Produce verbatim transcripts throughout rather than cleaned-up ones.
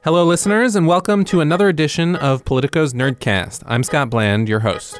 Hello, listeners, and welcome to another edition of Politico's Nerdcast. I'm Scott Bland, your host.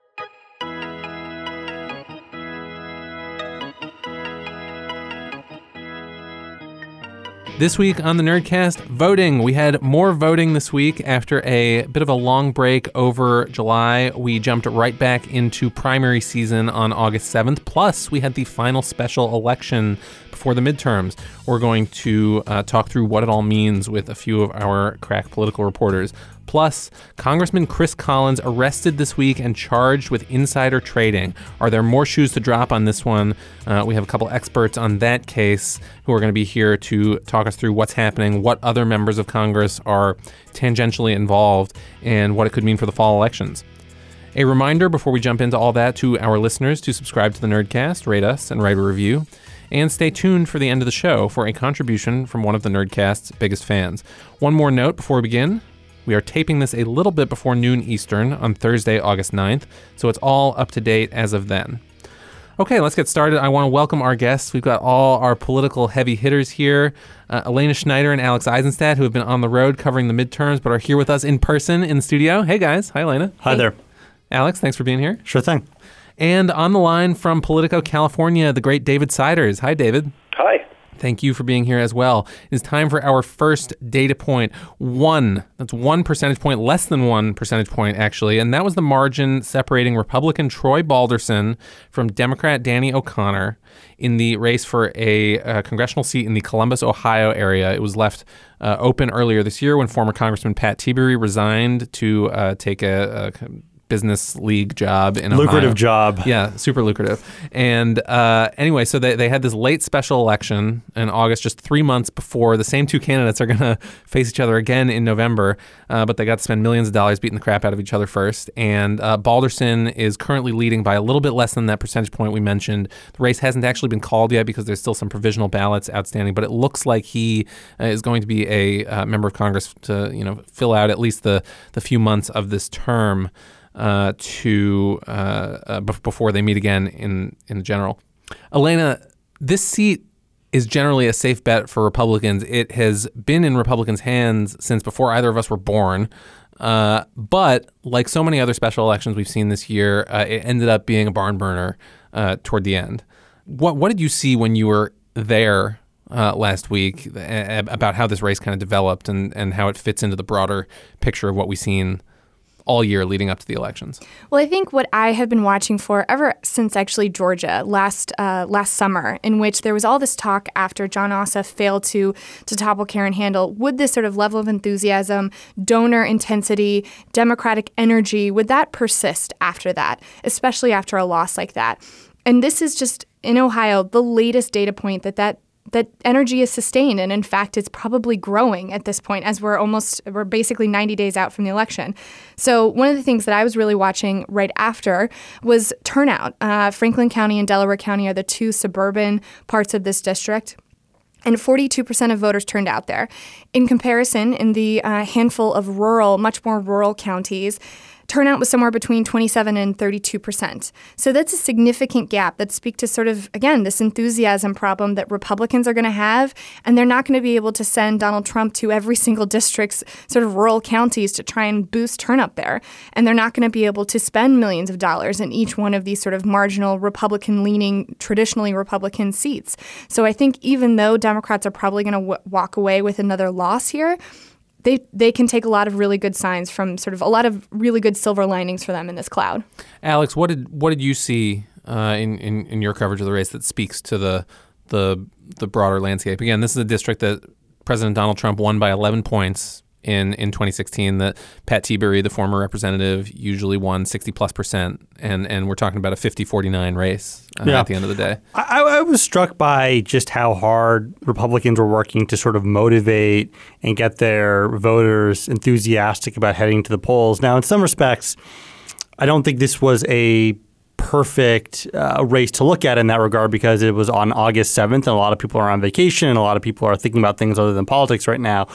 This week on the Nerdcast, voting. We had more voting this week after a bit of a long break over July. We jumped right back into primary season on August seventh. Plus, we had the final special election before the midterms. We're going to uh, talk through what it all means with a few of our crack political reporters. Plus, Congressman Chris Collins arrested this week and charged with insider trading. Are there more shoes to drop on this one? Uh, we have a couple experts on that case who are going to be here to talk us through what's happening, what other members of Congress are tangentially involved, and what it could mean for the fall elections. A reminder before we jump into all that to our listeners to subscribe to the Nerdcast, rate us, and write a review. And stay tuned for the end of the show for a contribution from one of the Nerdcast's biggest fans. One more note before we begin. We are taping this a little bit before noon Eastern on Thursday, August ninth, so it's all up to date as of then. Okay, let's get started. I want to welcome our guests. We've got all our political heavy hitters here. Uh, Elena Schneider and Alex Eisenstadt, who have been on the road covering the midterms, but are here with us in person in the studio. Hey, guys. Hi, Elena. Hi there. Alex, thanks for being here. Sure thing. And on the line from Politico, California, the great David Siders. Hi, David. Hi. Thank you for being here as well. It's time for our first data point. One. That's one percentage point, less than one percentage point, actually. And that was the margin separating Republican Troy Balderson from Democrat Danny O'Connor in the race for a uh, congressional seat in the Columbus, Ohio area. It was left uh, open earlier this year when former Congressman Pat Tiberi resigned to uh, take a... a business league job in Ohio. Lucrative job. Yeah, super lucrative. And uh, anyway, so they, they had this late special election in August, just three months before the same two candidates are going to face each other again in November. Uh, but they got to spend millions of dollars beating the crap out of each other first. And uh, Balderson is currently leading by a little bit less than that percentage point we mentioned. The race hasn't actually been called yet because there's still some provisional ballots outstanding. But it looks like he uh, is going to be a uh, member of Congress to, you know, fill out at least the the few months of this term. Uh, to uh, uh, b- before they meet again in, in the general. Elena, this seat is generally a safe bet for Republicans. It has been in Republicans' hands since before either of us were born. Uh, but like so many other special elections we've seen this year, uh, it ended up being a barn burner uh, toward the end. What what did you see when you were there uh, last week uh, about how this race kind of developed and, and how it fits into the broader picture of what we've seen all year leading up to the elections? Well, I think what I have been watching for ever since actually Georgia last uh, last summer, in which there was all this talk after Jon Ossoff failed to to topple Karen Handel, would this sort of level of enthusiasm, donor intensity, Democratic energy, would that persist after that, especially after a loss like that? And this is just, in Ohio, the latest data point that that that energy is sustained. And in fact, it's probably growing at this point as we're almost, we're basically ninety days out from the election. So one of the things that I was really watching right after was turnout. Uh, Franklin County and Delaware County are the two suburban parts of this district. And forty-two percent of voters turned out there. In comparison, in the uh, handful of rural, much more rural counties, turnout was somewhere between twenty-seven and thirty-two percent. So that's a significant gap that speaks to sort of, again, this enthusiasm problem that Republicans are going to have, and they're not going to be able to send Donald Trump to every single district's sort of rural counties to try and boost turnout there. And they're not going to be able to spend millions of dollars in each one of these sort of marginal Republican-leaning, traditionally Republican seats. So I think even though Democrats are probably going to w- walk away with another loss here, They they can take a lot of really good signs from sort of a lot of really good silver linings for them in this cloud. Alex, what did what did you see uh, in, in in your coverage of the race that speaks to the the the broader landscape? Again, this is a district that President Donald Trump won by eleven points in in twenty sixteen. That Pat Tiberi, the former representative, usually won sixty plus percent, and and we're talking about a fifty forty-nine race uh, yeah. at the end of the day. I, I was struck by just how hard Republicans were working to sort of motivate and get their voters enthusiastic about heading to the polls. Now, in some respects, I don't think this was a perfect uh, race to look at in that regard because it was on August seventh and a lot of people are on vacation and a lot of people are thinking about things other than politics right now.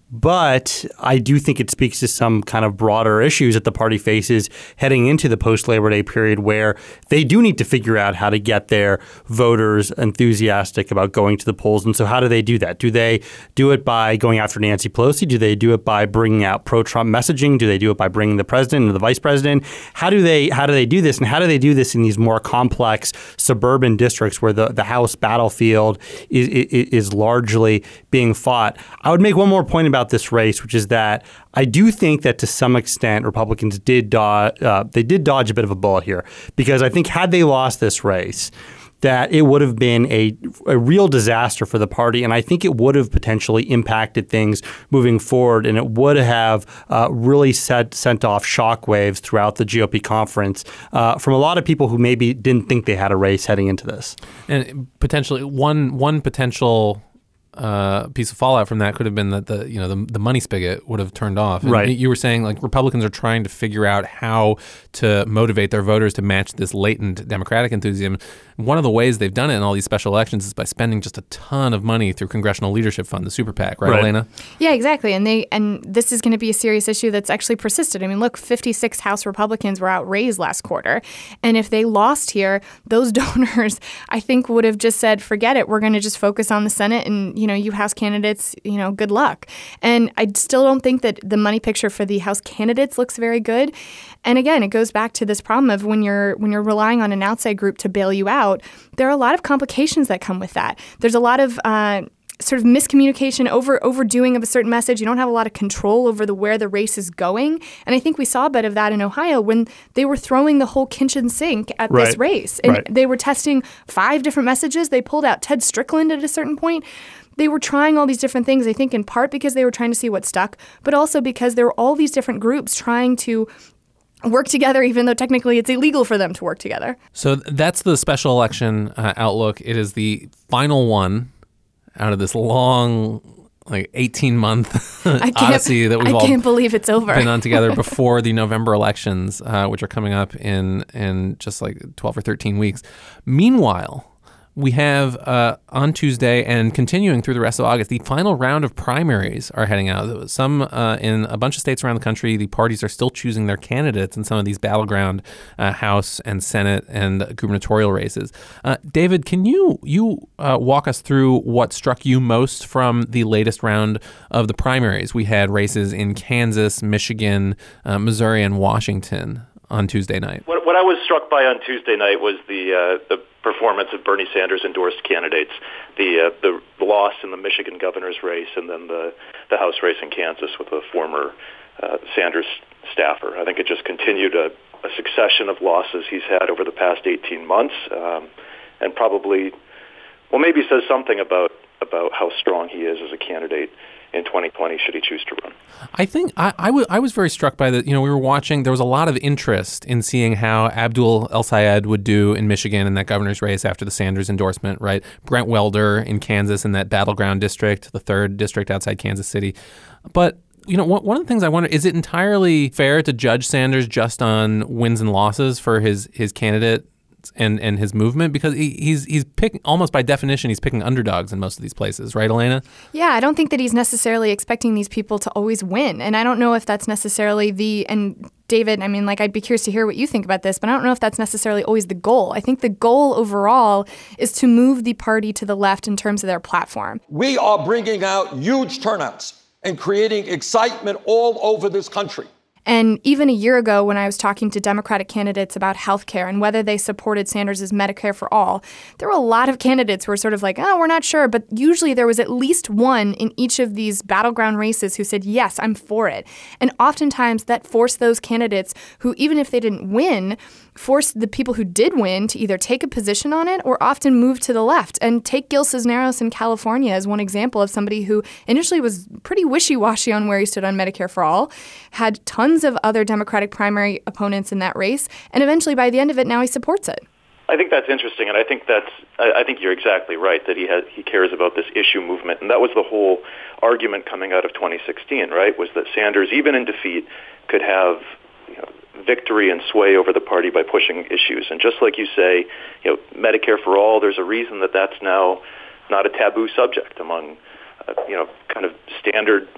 But I do think it speaks to some kind of broader issues that the party faces heading into the post-Labor Day period, where they do need to figure out how to get their voters enthusiastic about going to the polls. And so how do they do that? Do they do it by going after Nancy Pelosi? Do they do it by bringing out pro-Trump messaging? Do they do it by bringing the president and the vice president? How do they how do they do this? And how do they do this in these more complex suburban districts where the, the House battlefield is, is, is largely being fought? I would make one more point about this race, which is that I do think that to some extent Republicans did dodge, uh, they did dodge a bit of a bullet here, because I think had they lost this race, that it would have been a, a real disaster for the party. And I think it would have potentially impacted things moving forward. And it would have uh, really set, sent off shockwaves throughout the G O P conference uh, from a lot of people who maybe didn't think they had a race heading into this. And potentially one one potential Uh, piece of fallout from that could have been that the you know the, the money spigot would have turned off. And right. You were saying like Republicans are trying to figure out how to motivate their voters to match this latent Democratic enthusiasm. One of the ways they've done it in all these special elections is by spending just a ton of money through Congressional Leadership Fund, the super PAC, right, right. Elena? Yeah, exactly. And they and this is going to be a serious issue that's actually persisted. I mean, look, fifty-six House Republicans were outraised last quarter, and if they lost here, those donors, I think, would have just said, "Forget it. We're going to just focus on the Senate, and you know, you House candidates, you know, good luck." And I still don't think that the money picture for the House candidates looks very good. And again, it goes back to this problem of when you're when you're relying on an outside group to bail you out, there are a lot of complications that come with that. There's a lot of uh, sort of miscommunication, over overdoing of a certain message. You don't have a lot of control over the where the race is going. And I think we saw a bit of that in Ohio when they were throwing the whole kitchen sink at right. this race. And right. they were testing five different messages. They pulled out Ted Strickland at a certain point. They were trying all these different things, I think in part because they were trying to see what stuck, but also because there were all these different groups trying to work together, even though technically it's illegal for them to work together. So that's the special election uh, outlook. It is the final one out of this long, like eighteen month odyssey that we've I all can't believe it's over. been on together before the November elections, uh, which are coming up in in just like twelve or thirteen weeks. Meanwhile, we have uh, on Tuesday and continuing through the rest of August, the final round of primaries are heading out. Some uh, in a bunch of states around the country, the parties are still choosing their candidates in some of these battleground uh, House and Senate and gubernatorial races. Uh, David, can you you uh, walk us through what struck you most from the latest round of the primaries? We had races in Kansas, Michigan, uh, Missouri, and Washington on Tuesday night. What, what I was struck by on Tuesday night was the uh, the performance of Bernie Sanders endorsed candidates, the, uh, the the loss in the Michigan governor's race, and then the the House race in Kansas with a former uh, Sanders staffer. I think it just continued a, a succession of losses he's had over the past eighteen months, um, and probably, well, maybe says something about about how strong he is as a candidate in twenty twenty should he choose to run. I think I, I, w- I was very struck by the, you know, we were watching, there was a lot of interest in seeing how Abdul El-Sayed would do in Michigan in that governor's race after the Sanders endorsement, right? Brent Welder in Kansas in that battleground district, the third district outside Kansas City. But you know, one of the things I wonder, is it entirely fair to judge Sanders just on wins and losses for his, his candidate and and his movement, because he, he's he's picking, almost by definition, he's picking underdogs in most of these places, right, Elena? Yeah, I don't think that he's necessarily expecting these people to always win, and I don't know if that's necessarily the and David, I mean, like, I'd be curious to hear what you think about this, but I don't know if that's necessarily always the goal. I think the goal overall is to move the party to the left in terms of their platform. We are bringing out huge turnouts and creating excitement all over this country. And even a year ago, when I was talking to Democratic candidates about health care and whether they supported Sanders' Medicare for All, there were a lot of candidates who were sort of like, oh, we're not sure. But usually there was at least one in each of these battleground races who said, yes, I'm for it. And oftentimes that forced those candidates who, even if they didn't win, forced the people who did win to either take a position on it or often move to the left. And take Gil Cisneros in California as one example of somebody who initially was pretty wishy-washy on where he stood on Medicare for All, had tons of other Democratic primary opponents in that race, and eventually by the end of it, now he supports it. I think that's interesting, and I think that's I, I think you're exactly right that he has he cares about this issue movement, and that was the whole argument coming out of twenty sixteen, right? Was that Sanders, even in defeat, could have, you know, victory and sway over the party by pushing issues. And just like you say, you know, Medicare for All, there's a reason that that's now not a taboo subject among, uh, you know, kind of standard in the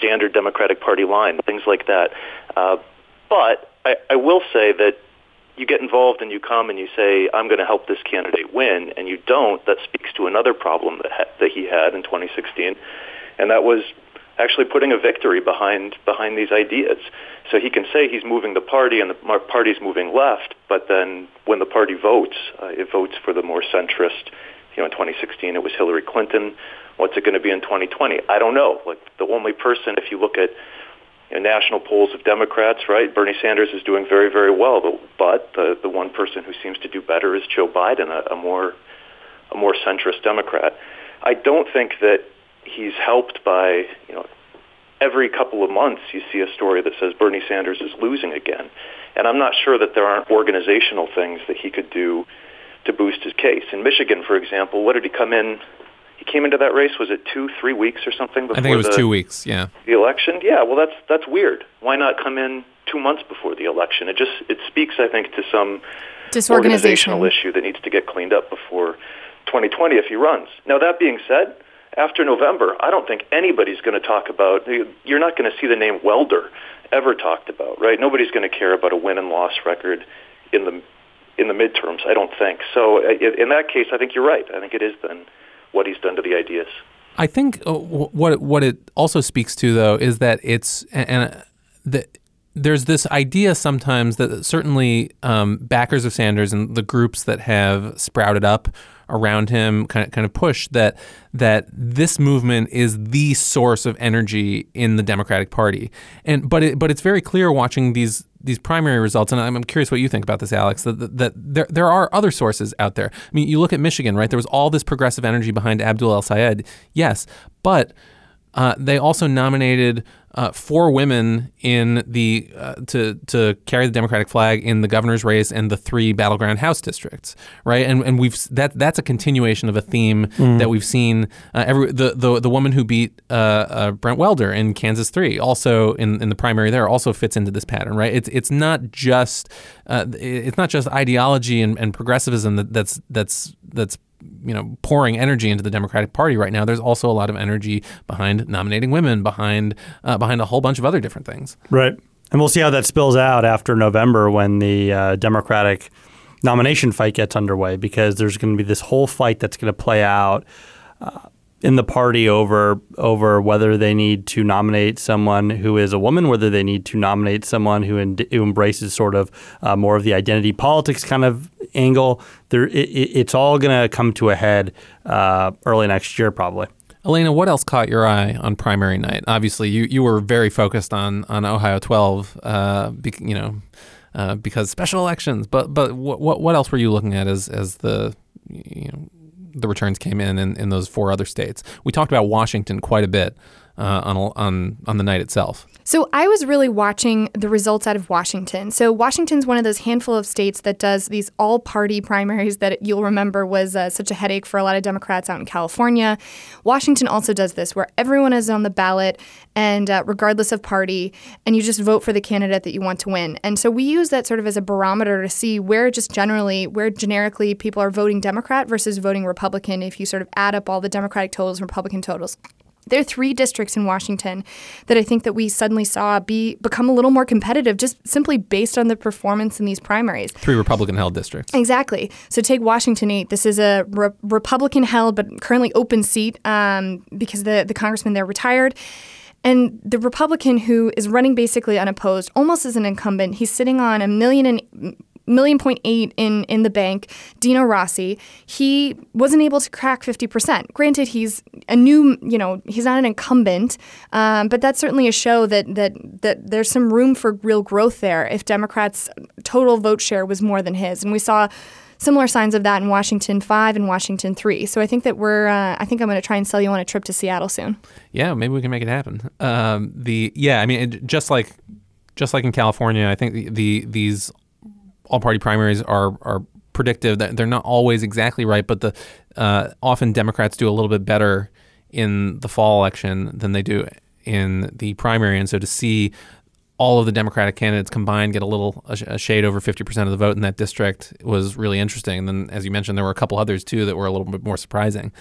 standard Democratic Party line, things like that. Uh, but I, I will say that you get involved and you come and you say, I'm going to help this candidate win, and you don't, that speaks to another problem that ha- that he had in twenty sixteen, and that was actually putting a victory behind behind these ideas. So he can say he's moving the party and the party's moving left, but then when the party votes, uh, it votes for the more centrist. You know, in twenty sixteen, it was Hillary Clinton. What's it going to be in twenty twenty? I don't know. Like, the only person, if you look at you know, national polls of Democrats, right, Bernie Sanders is doing very, very well, but the, the one person who seems to do better is Joe Biden, a, a more a more centrist Democrat. I don't think that he's helped by, you know, every couple of months you see a story that says Bernie Sanders is losing again. And I'm not sure that there aren't organizational things that he could do to boost his case. In Michigan, for example, what did he come in? He came into that race, was it two, three weeks or something before I think it was the, two weeks, yeah. the election? Yeah, well, that's that's weird. Why not come in two months before the election? It just it speaks, I think, to some organizational issue that needs to get cleaned up before twenty twenty if he runs. Now, that being said, after November, I don't think anybody's going to talk about, you're not going to see the name Welder ever talked about, right? Nobody's going to care about a win and loss record in the in the midterms, I don't think. So in that case, I think you're right. I think it is then what he's done to the ideas. I think what what it also speaks to, though, is that it's and the, there's this idea sometimes that certainly um, backers of Sanders and the groups that have sprouted up around him kind of kind of push that that this movement is the source of energy in the Democratic Party. And but it, but it's very clear watching these these primary results, and I'm curious what you think about this, Alex, that, that, that there there are other sources out there. I mean, you look at Michigan, right? There was all this progressive energy behind Abdul El-Sayed, yes, but uh, they also nominated uh, four women in the uh, to to carry the Democratic flag in the governor's race and the three battleground House districts, right? And and we've that that's a continuation of a theme mm. that we've seen. Uh, every the, the the woman who beat uh, uh, Brent Welder in Kansas three, also in, in the primary there, also fits into this pattern, right? It's it's not just uh, it's not just ideology and, and progressivism that, that's that's that's you know, pouring energy into the Democratic Party right now. There's also a lot of energy behind nominating women, behind uh, behind a whole bunch of other different things. Right. And we'll see how that spills out after November when the uh, Democratic nomination fight gets underway, because there's going to be this whole fight that's going to play out uh, in the party over over whether they need to nominate someone who is a woman, whether they need to nominate someone who, en- who embraces sort of uh, more of the identity politics kind of angle. There, it, it's all going to come to a head uh, early next year, probably. Elena, what else caught your eye on primary night? Obviously, you, you were very focused on on Ohio twelve, uh, be, you know, uh, because special elections. But but what what else were you looking at as as the you know the returns came in, in in those four other states? We talked about Washington quite a bit uh, on on on the night itself. So I was really watching the results out of Washington. So Washington's one of those handful of states that does these all-party primaries that you'll remember was uh, such a headache for a lot of Democrats out in California. Washington also does this, where everyone is on the ballot, and uh, regardless of party, and you just vote for the candidate that you want to win. And so we use that sort of as a barometer to see where just generally, where generically people are voting Democrat versus voting Republican if you sort of add up all the Democratic totals and Republican totals. There are three districts in Washington that I think that we suddenly saw be become a little more competitive just simply based on the performance in these primaries. Three Republican-held districts. Exactly. So take Washington eight. This is a re- Republican-held but currently open seat um, because the, the congressman there retired. And the Republican who is running basically unopposed, almost as an incumbent, he's sitting on a million and... million point eight in, in the bank, Dino Rossi, he wasn't able to crack fifty percent. Granted, he's a new, you know, he's not an incumbent, um, but that's certainly a show that, that that there's some room for real growth there if Democrats' total vote share was more than his. And we saw similar signs of that in Washington five and Washington three. So I think that we're, uh, I think I'm going to try and sell you on a trip to Seattle soon. Yeah, maybe we can make it happen. Um, the yeah, I mean, it, just like just like in California, I think the, the these all-party primaries are are predictive. That they're not always exactly right, but the uh, often Democrats do a little bit better in the fall election than they do in the primary. And so to see all of the Democratic candidates combined get a little a, a shade over fifty percent of the vote in that district was really interesting. And then, as you mentioned, there were a couple others too that were a little bit more surprising.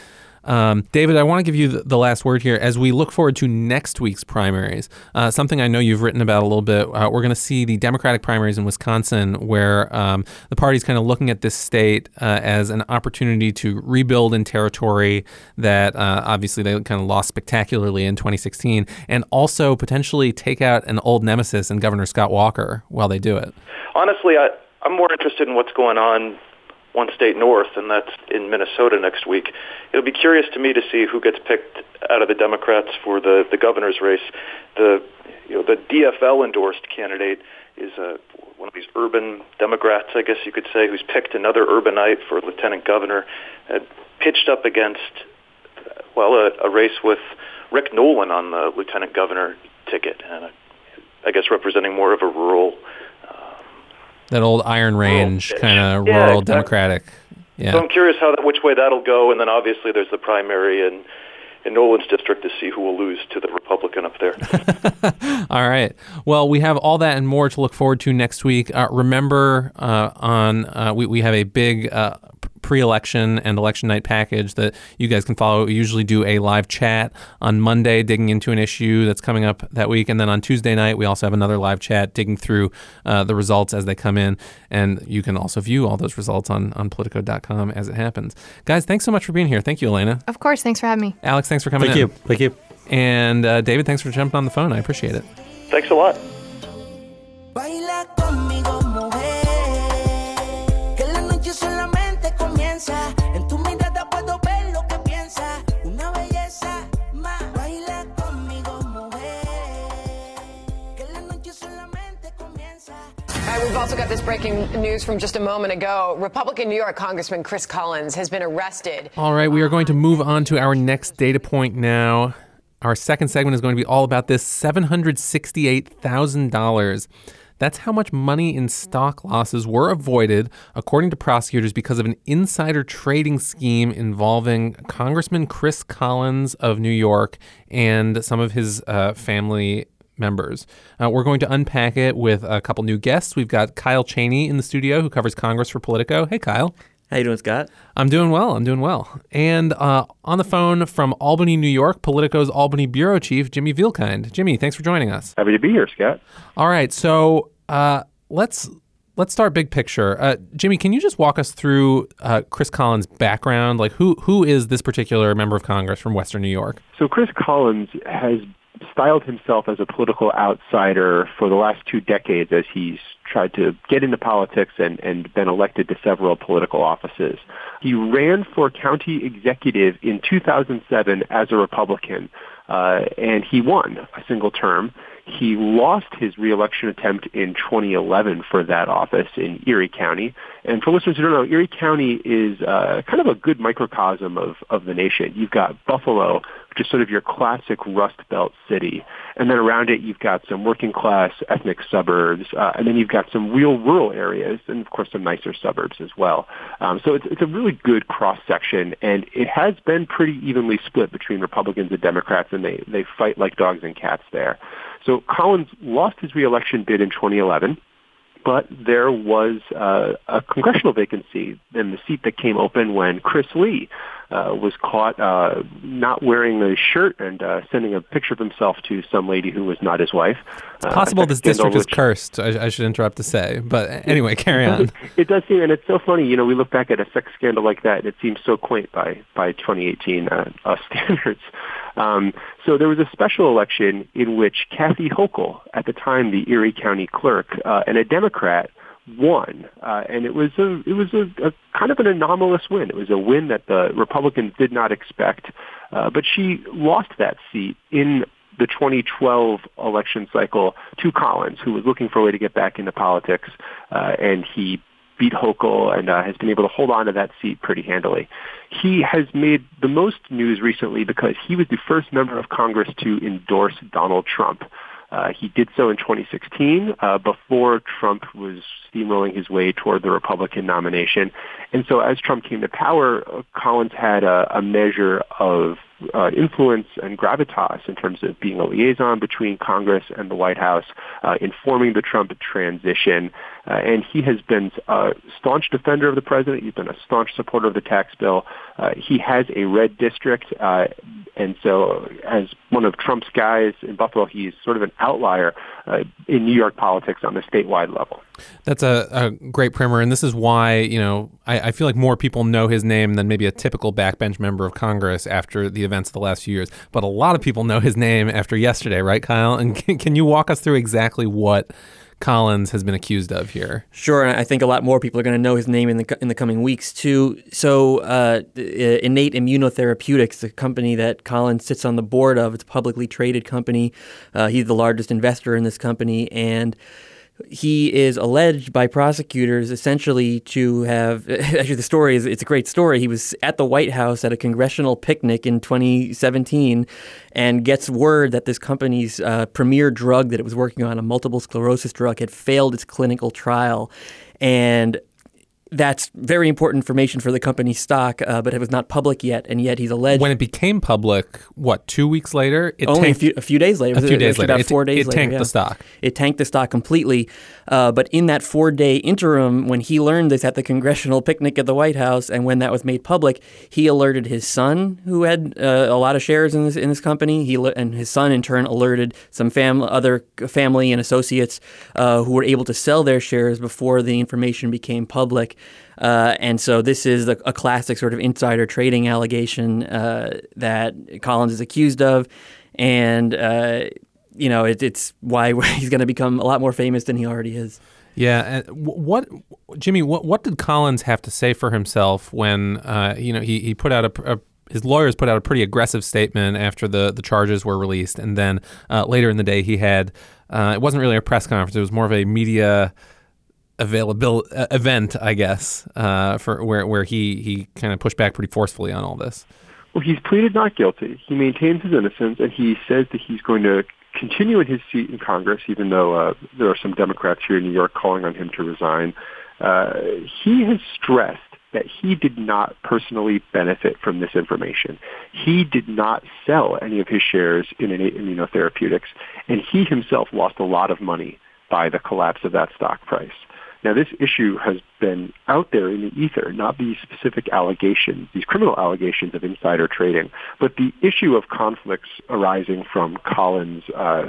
Um, David, I want to give you the, the last word here as we look forward to next week's primaries. Uh, something I know you've written about a little bit. Uh, we're going to see the Democratic primaries in Wisconsin, where um, the party's kind of looking at this state uh, as an opportunity to rebuild in territory that uh, obviously they kind of lost spectacularly in twenty sixteen, and also potentially take out an old nemesis in Governor Scott Walker while they do it. Honestly, I, I'm more interested in what's going on one state north, and that's in Minnesota next week. It'll be curious to me to see who gets picked out of the Democrats for the, the governor's race. The you know the D F L endorsed candidate is uh, one of these urban Democrats, I guess you could say, who's picked another urbanite for lieutenant governor, uh, pitched up against uh, well a, a race with Rick Nolan on the lieutenant governor ticket, and uh, I guess representing more of a rural. That old Iron Range kind of yeah, rural exactly. Democratic. Yeah. So I'm curious how that, which way that'll go, and then obviously there's the primary in, in Nolan's district to see who will lose to the Republican up there. All right. Well, we have all that and more to look forward to next week. Uh, remember, uh, on uh, we we have a big uh, pre-election and election night package that you guys can follow. We usually do a live chat on Monday, digging into an issue that's coming up that week, and then on Tuesday night we also have another live chat digging through uh, the results as they come in, and you can also view all those results on on Politico dot com as it happens. Guys, thanks so much for being here. Thank you, Elena. Of course. Thanks for having me. Alex, thanks for coming Thank in. you. Thank you. And uh, David, thanks for jumping on the phone. I appreciate it. Thanks a lot. Baila conmigo, mujer, que la noche solamente comienza. En tu mirada puedo ver lo que piensa. Una belleza más. Baila conmigo, mujer, que la noche solamente comienza. And we've also got this breaking news from just a moment ago. Republican New York Congressman Chris Collins has been arrested. All right, we are going to move on to our next data point now. Our second segment is going to be all about this seven hundred sixty-eight thousand dollars. That's how much money in stock losses were avoided, according to prosecutors, because of an insider trading scheme involving Congressman Chris Collins of New York and some of his uh, family members. Uh, we're going to unpack it with a couple new guests. We've got Kyle Cheney in the studio, who covers Congress for Politico. Hey, Kyle. How you doing, Scott? I'm doing well. I'm doing well. And uh, on the phone from Albany, New York, Politico's Albany bureau chief, Jimmy Vielkind. Jimmy, thanks for joining us. Happy to be here, Scott. All right. So uh, let's let's start big picture. Uh, Jimmy, can you just walk us through uh, Chris Collins' background? Like, who who is this particular member of Congress from Western New York? So Chris Collins has styled himself as a political outsider for the last two decades as he's tried to get into politics and, and been elected to several political offices. He ran for county executive in two thousand seven as a Republican, uh, and he won a single term. He lost his reelection attempt in twenty eleven for that office in Erie County. And for listeners who don't know, Erie County is uh, kind of a good microcosm of, of the nation. You've got Buffalo, which is sort of your classic Rust Belt city. And then around it, you've got some working-class ethnic suburbs. Uh, and then you've got some real rural areas and, of course, some nicer suburbs as well. Um, so it's, it's a really good cross-section. And it has been pretty evenly split between Republicans and Democrats, and they, they fight like dogs and cats there. So Collins lost his reelection bid in twenty eleven. But there was uh, a congressional vacancy in the seat that came open when Chris Lee uh, was caught uh, not wearing a shirt and uh, sending a picture of himself to some lady who was not his wife. It's possible uh, this district is which, cursed. I, I should interrupt to say. But anyway, carry on. It does seem, and it's so funny, you know, we look back at a sex scandal like that, and it seems so quaint by, by twenty eighteen uh, uh, standards. Um, so there was a special election in which Kathy Hochul, at the time the Erie County clerk, uh, and a Democrat won, uh, and it was a it was a, a kind of an anomalous win. It was a win that the Republicans did not expect, uh, but she lost that seat in the twenty twelve election cycle to Collins, who was looking for a way to get back into politics, uh, and he beat Hochul and uh, has been able to hold on to that seat pretty handily. He has made the most news recently because he was the first member of Congress to endorse Donald Trump. Uh, he did so in twenty sixteen uh, before Trump was steamrolling his way toward the Republican nomination. And so as Trump came to power, uh, Collins had a, a measure of uh, influence and gravitas in terms of being a liaison between Congress and the White House, uh, informing the Trump transition. Uh, and he has been a staunch defender of the president. He's been a staunch supporter of the tax bill. Uh, he has a red district. Uh, and so as one of Trump's guys in Buffalo, he's sort of an outlier uh, in New York politics on the statewide level. That's a, a great primer, and this is why, you know, I, I feel like more people know his name than maybe a typical backbench member of Congress after the events of the last few years. But a lot of people know his name after yesterday, right, Kyle? And can, can you walk us through exactly what Collins has been accused of here? Sure, and I think a lot more people are going to know his name in the in the coming weeks too. So, uh, Innate Immunotherapeutics, the company that Collins sits on the board of, it's a publicly traded company. Uh, he's the largest investor in this company, and he is alleged by prosecutors essentially to have, actually the story is, it's a great story. He was at the White House at a congressional picnic in twenty seventeen and gets word that this company's uh, premier drug that it was working on, a multiple sclerosis drug, had failed its clinical trial. And that's very important information for the company's stock, uh, but it was not public yet, and yet he's alleged. When it became public, what, two weeks later? It only tanked, a, few, a few days later. A few days later. About it, four days it later. It tanked yeah. the stock. It tanked the stock completely. Uh, but in that four-day interim, when he learned this at the congressional picnic at the White House, and when that was made public, he alerted his son, who had uh, a lot of shares in this in this company. He and his son, in turn, alerted some family, other family and associates uh, who were able to sell their shares before the information became public. Uh, and so this is a, a classic sort of insider trading allegation uh, that Collins is accused of. And, uh, you know, it, it's why he's going to become a lot more famous than he already is. Yeah. And what, Jimmy, what, what did Collins have to say for himself when, uh, you know, he, he put out a, a his lawyers put out a pretty aggressive statement after the, the charges were released. And then uh, later in the day, he had, uh, it wasn't really a press conference. It was more of a media available uh, event, I guess, uh, for where where he, he kind of pushed back pretty forcefully on all this. Well, he's pleaded not guilty. He maintains his innocence, and he says that he's going to continue in his seat in Congress, even though uh, there are some Democrats here in New York calling on him to resign. Uh, he has stressed that he did not personally benefit from this information. He did not sell any of his shares in Innate Immunotherapeutics, and he himself lost a lot of money by the collapse of that stock price. Now, this issue has been out there in the ether, not these specific allegations, these criminal allegations of insider trading, but the issue of conflicts arising from Collins' uh,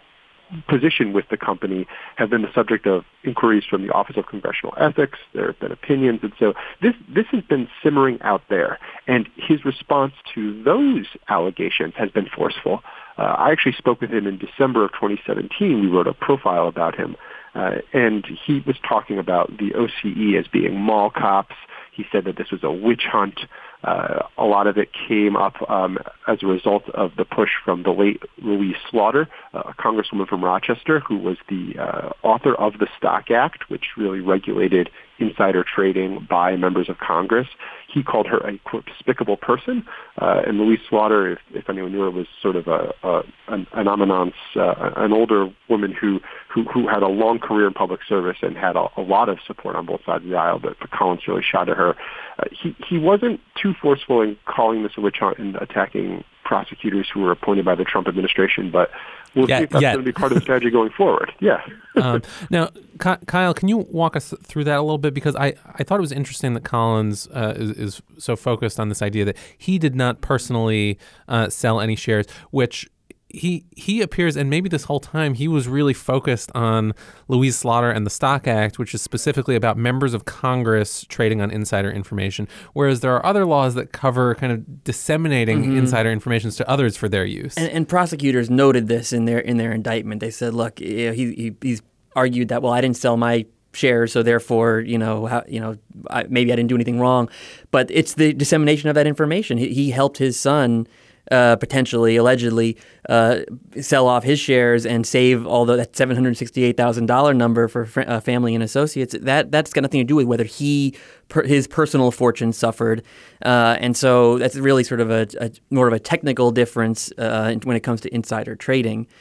position with the company have been the subject of inquiries from the Office of Congressional Ethics. There have been opinions. And so this, this has been simmering out there. And his response to those allegations has been forceful. Uh, I actually spoke with him in December of twenty seventeen. We wrote a profile about him. Uh, and he was talking about the O C E as being mall cops. He said that this was a witch hunt. Uh, a lot of it came up um, as a result of the push from the late Louise Slaughter, uh, a congresswoman from Rochester, who was the uh, author of the Stock Act, which really regulated insider trading by members of Congress. He called her a, quote, despicable person. Uh, and Louise Slaughter, if, if anyone knew her, was sort of a, a an, an eminence, uh, an older woman who, who, who had a long career in public service and had a, a lot of support on both sides of the aisle, but, but Collins really shot at her. Uh, he, he wasn't too forceful in calling this a witch hunt and attacking prosecutors who were appointed by the Trump administration, but we'll yeah, see if that's yeah. going to be part of the strategy going forward. Yeah. um, now, Kyle, can you walk us through that a little bit? Because I, I thought it was interesting that Collins uh, is, is so focused on this idea that he did not personally uh, sell any shares, which he he appears, and maybe this whole time, he was really focused on Louise Slaughter and the Stock Act, which is specifically about members of Congress trading on insider information, whereas there are other laws that cover kind of disseminating mm-hmm. insider information to others for their use. And, and prosecutors noted this in their in their indictment. They said, look, you know, he, he he's argued that, well, I didn't sell my shares, so therefore, you know, how, you know, I, maybe I didn't do anything wrong. But it's the dissemination of that information. He, he helped his son Uh, potentially, allegedly, uh, sell off his shares and save all the, that seven hundred sixty-eight thousand dollars number for fr- uh, family and associates. That that's got nothing to do with whether he per, his personal fortune suffered, uh, and so that's really sort of a, a more of a technical difference uh, when it comes to insider trading.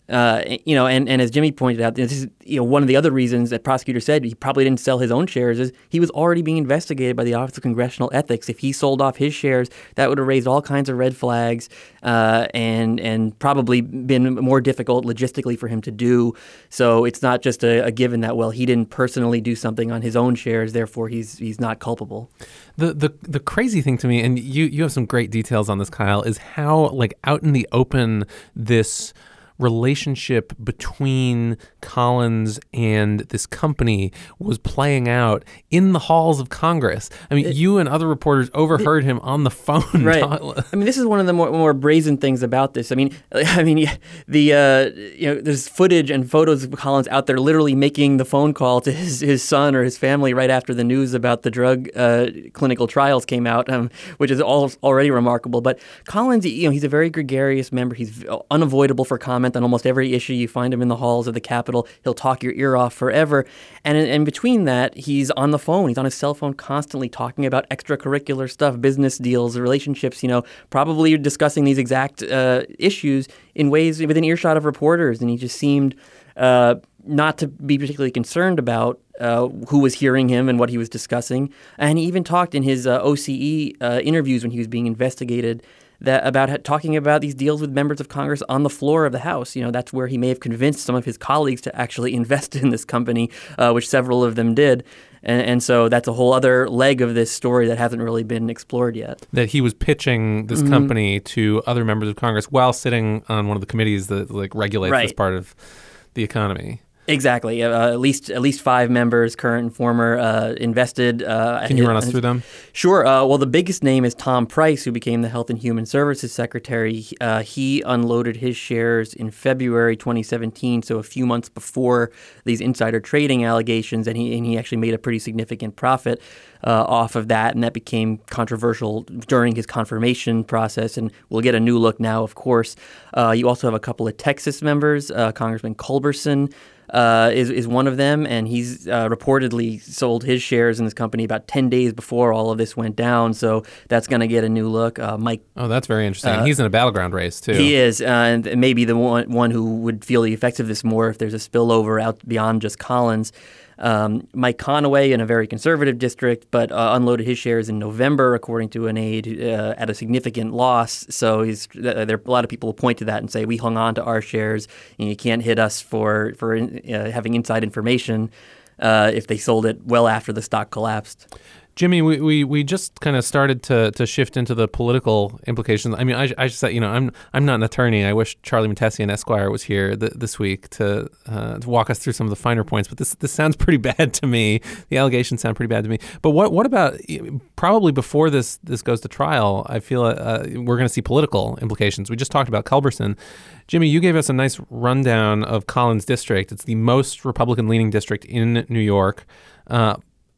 Uh, you know, and, and as Jimmy pointed out, this is you know one of the other reasons that prosecutors said he probably didn't sell his own shares is he was already being investigated by the Office of Congressional Ethics. If he sold off his shares, that would have raised all kinds of red flags uh, and and probably been more difficult logistically for him to do. So it's not just a, a given that well he didn't personally do something on his own shares, therefore he's he's not culpable. The the the crazy thing to me, and you you have some great details on this, Kyle, is how like out in the open this relationship between Collins and this company was playing out in the halls of Congress. I mean, it, you and other reporters overheard it, him on the phone. Right. I mean, this is one of the more, more brazen things about this. I mean, I mean, the uh, you know, there's footage and photos of Collins out there literally making the phone call to his, his son or his family right after the news about the drug uh, clinical trials came out, um, which is all already remarkable. But Collins, you know, he's a very gregarious member. He's unavoidable for comment on almost every issue. You find him in the halls of the Capitol. He'll talk your ear off forever. And in, in between that, he's on the phone. He's on his cell phone constantly talking about extracurricular stuff, business deals, relationships, you know, probably discussing these exact uh, issues in ways within earshot of reporters. And he just seemed uh, not to be particularly concerned about uh, who was hearing him and what he was discussing. And he even talked in his uh, O C E uh, interviews when he was being investigated that about talking about these deals with members of Congress on the floor of the House. You know, that's where he may have convinced some of his colleagues to actually invest in this company, uh, which several of them did. And, and so that's a whole other leg of this story that hasn't really been explored yet. That he was pitching this mm-hmm. company to other members of Congress while sitting on one of the committees that like regulates right. this part of the economy. Exactly. Uh, at least at least five members, current and former, uh, invested. Uh, Can you run us through them? Sure. Uh, well, the biggest name is Tom Price, who became the Health and Human Services Secretary. Uh, he unloaded his shares in February twenty seventeen, so a few months before these insider trading allegations, and he and he actually made a pretty significant profit uh, off of that, and that became controversial during his confirmation process, and we'll get a new look now, of course. Uh, you also have a couple of Texas members, uh, Congressman Culberson, Uh, is is one of them, and he's uh, reportedly sold his shares in this company about ten days before all of this went down. So that's going to get a new look. Uh, Mike. Oh, that's very interesting. Uh, he's in a battleground race too. He is, uh, and maybe the one one who would feel the effects of this more if there's a spillover out beyond just Collins. Um, Mike Conaway in a very conservative district, but uh, unloaded his shares in November, according to an aide, uh, at a significant loss. So he's uh, there. A lot of people will point to that and say we hung on to our shares, and you can't hit us for for uh, having inside information uh, if they sold it well after the stock collapsed. Jimmy, we, we, we just kind of started to, to shift into the political implications. I mean, I, I just said, you know, I'm I'm not an attorney. I wish Charlie Montesian Esquire was here th- this week to uh, to walk us through some of the finer points. But this this sounds pretty bad to me. The allegations sound pretty bad to me. But what what about probably before this this goes to trial? I feel uh, we're going to see political implications. We just talked about Culberson. Jimmy, you gave us a nice rundown of Collins District. It's the most Republican-leaning district in New York, uh,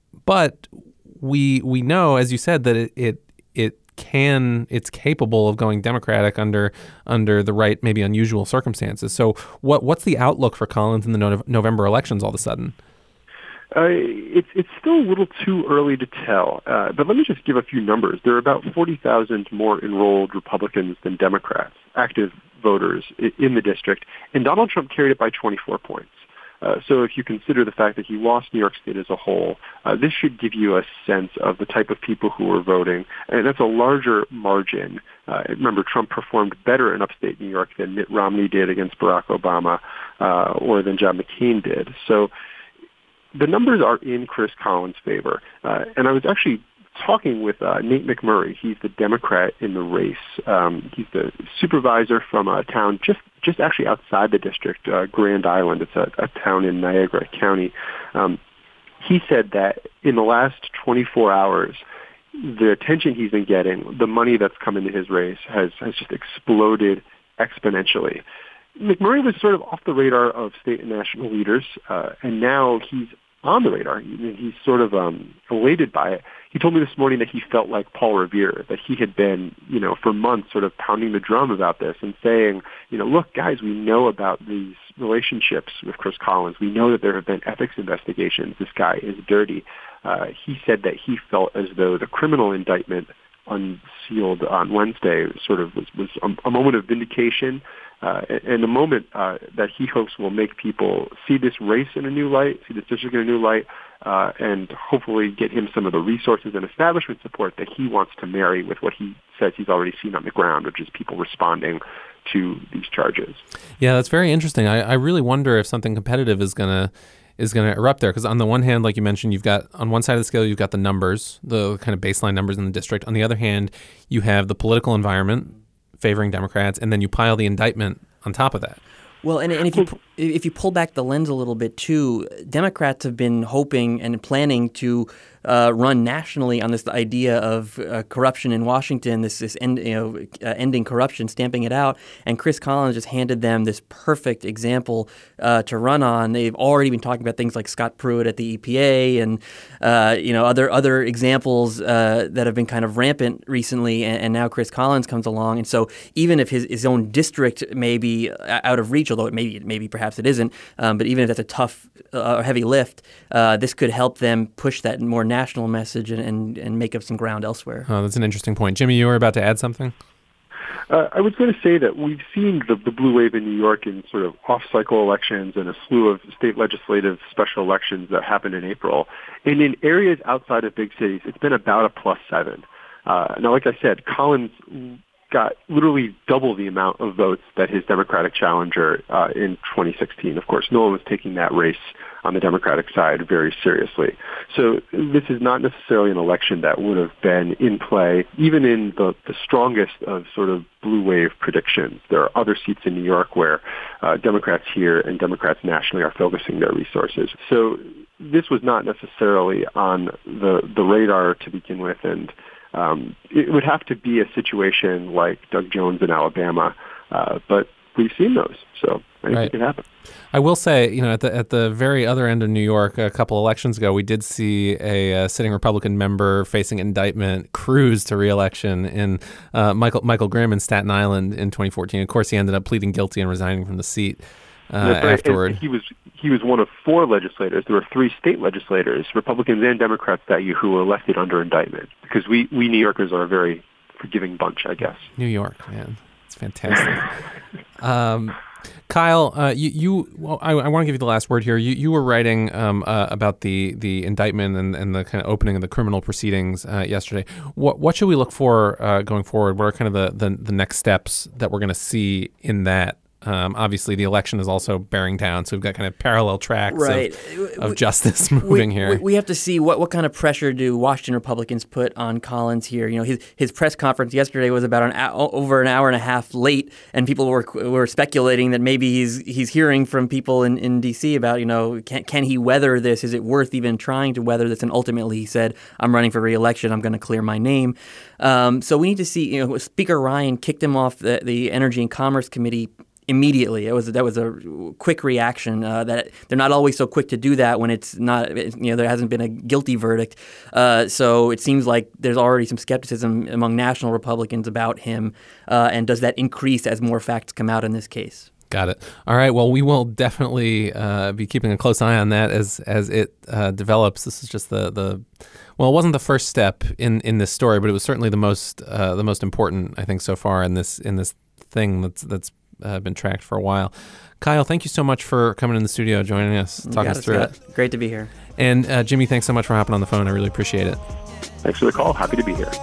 but We we know, as you said, that it, it it can it's capable of going Democratic under under the right, maybe unusual circumstances. So what what's the outlook for Collins in the no- November elections all of a sudden? Uh, it's it's still a little too early to tell, uh, but let me just give a few numbers. There are about forty thousand more enrolled Republicans than Democrats, active voters in the district, and Donald Trump carried it by twenty-four points. Uh, so if you consider the fact that he lost New York State as a whole, uh, this should give you a sense of the type of people who are voting. And that's a larger margin. Uh, remember, Trump performed better in upstate New York than Mitt Romney did against Barack Obama uh, or than John McCain did. So the numbers are in Chris Collins' favor. Uh, and I was actually talking with uh, Nate McMurray. He's the Democrat in the race. Um, he's the supervisor from a town just just actually outside the district, uh, Grand Island. It's a, a town in Niagara County. Um, he said that in the last twenty-four hours, the attention he's been getting, the money that's come into his race has, has just exploded exponentially. McMurray was sort of off the radar of state and national leaders, uh, and now he's on the radar. He's sort of um, elated by it. He told me this morning that he felt like Paul Revere, that he had been, you know, for months sort of pounding the drum about this and saying, you know, look, guys, we know about these relationships with Chris Collins. We know that there have been ethics investigations. This guy is dirty. Uh, he said that he felt as though the criminal indictment unsealed on Wednesday sort of was, was a, a moment of vindication Uh, and the moment uh, that he hopes will make people see this race in a new light, see this district in a new light, uh, and hopefully get him some of the resources and establishment support that he wants to marry with what he says he's already seen on the ground, which is people responding to these charges. Yeah, that's very interesting. I, I really wonder if something competitive is going to is going to erupt there. Because on the one hand, like you mentioned, you've got on one side of the scale, you've got the numbers, the kind of baseline numbers in the district. On the other hand, you have the political environment favoring Democrats, and then you pile the indictment on top of that. Well, and, and if you if you pull back the lens a little bit too, Democrats have been hoping and planning to uh, run nationally on this idea of uh, corruption in Washington, this this end, you know uh, ending corruption, stamping it out. And Chris Collins just handed them this perfect example uh, to run on. They've already been talking about things like Scott Pruitt at the E P A and uh, you know other other examples uh, that have been kind of rampant recently. And, and now Chris Collins comes along, and so even if his, his own district may be out of reach, although it may maybe perhaps it isn't, um, but even if that's a tough or uh, heavy lift, uh, this could help them push that more national message and, and, and make up some ground elsewhere. Oh, that's an interesting point. Jimmy, you were about to add something? Uh, I was going to say that we've seen the, the blue wave in New York in sort of off-cycle elections and a slew of state legislative special elections that happened in April. And in areas outside of big cities, it's been about a plus seven. Uh, now, like I said, Collins got literally double the amount of votes that his Democratic challenger uh, in twenty sixteen. Of course, no one was taking that race on the Democratic side very seriously. So this is not necessarily an election that would have been in play, even in the, the strongest of sort of blue wave predictions. There are other seats in New York where uh, Democrats here and Democrats nationally are focusing their resources. So this was not necessarily on the, the radar to begin with, and Um, it would have to be a situation like Doug Jones in Alabama, uh, but we've seen those, so I think right. it can happen. I will say, you know, at the at the very other end of New York, a couple elections ago, we did see a uh, sitting Republican member facing indictment cruise to re-election in uh, Michael Michael Grimm in Staten Island in twenty fourteen. Of course, he ended up pleading guilty and resigning from the seat uh, That's right. afterward. And he was he was one of four legislators. There were three state legislators, Republicans and Democrats that year, who were elected under indictment. Because we, we New Yorkers are a very forgiving bunch, I guess. New York, man. It's fantastic. um, Kyle, uh, you, you well, I, I want to give you the last word here. You you were writing um, uh, about the the indictment and, and the kind of opening of the criminal proceedings uh, yesterday. What what should we look for uh, going forward? What are kind of the, the, the next steps that we're going to see in that? Um, obviously, the election is also bearing down, so we've got kind of parallel tracks right. of, of we, justice moving we, here. We have to see what, what kind of pressure do Washington Republicans put on Collins here. You know, his his press conference yesterday was about an hour, over an hour and a half late, and people were were speculating that maybe he's he's hearing from people in, in D C about, you know, can can he weather this? Is it worth even trying to weather this? And ultimately, he said, "I'm running for re-election. I'm going to clear my name." Um, so we need to see. You know, Speaker Ryan kicked him off the, the Energy and Commerce Committee immediately. It was that was a quick reaction. Uh, that they're not always so quick to do that when it's not, you know, there hasn't been a guilty verdict. Uh, so it seems like there's already some skepticism among national Republicans about him. Uh, and does that increase as more facts come out in this case? Got it. All right. Well, we will definitely uh, be keeping a close eye on that as as it uh, develops. This is just the the well, it wasn't the first step in, in this story, but it was certainly the most uh, the most important, I think, so far in this in this thing that's that's. Uh, been tracked for a while. Kyle, thank you so much for coming in the studio, joining us, talking us through it. Great to be here. And uh, Jimmy, thanks so much for hopping on the phone. I really appreciate it. Thanks for the call. Happy to be here.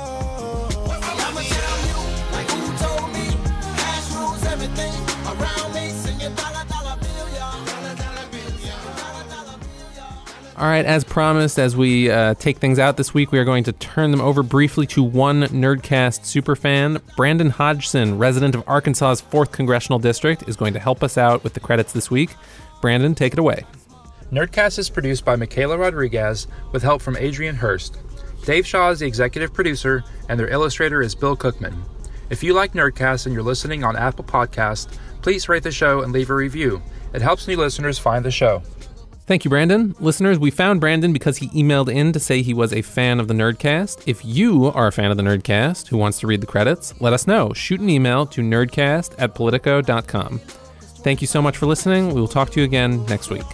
All right, as promised, as we uh, take things out this week, we are going to turn them over briefly to one Nerdcast superfan. Brandon Hodgson, resident of Arkansas's fourth Congressional District, is going to help us out with the credits this week. Brandon, take it away. Nerdcast is produced by Michaela Rodriguez with help from Adrian Hurst. Dave Shaw is the executive producer, and their illustrator is Bill Cookman. If you like Nerdcast and you're listening on Apple Podcasts, please rate the show and leave a review. It helps new listeners find the show. Thank you, Brandon. Listeners, we found Brandon because he emailed in to say he was a fan of the Nerdcast. If you are a fan of the Nerdcast who wants to read the credits, let us know. Shoot an email to nerdcast at politico dot com. Thank you so much for listening. We will talk to you again next week.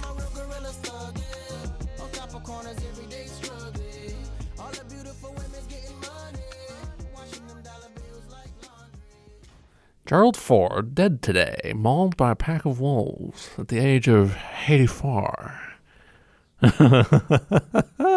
Gerald Ford, dead today, mauled by a pack of wolves at the age of eighty-four.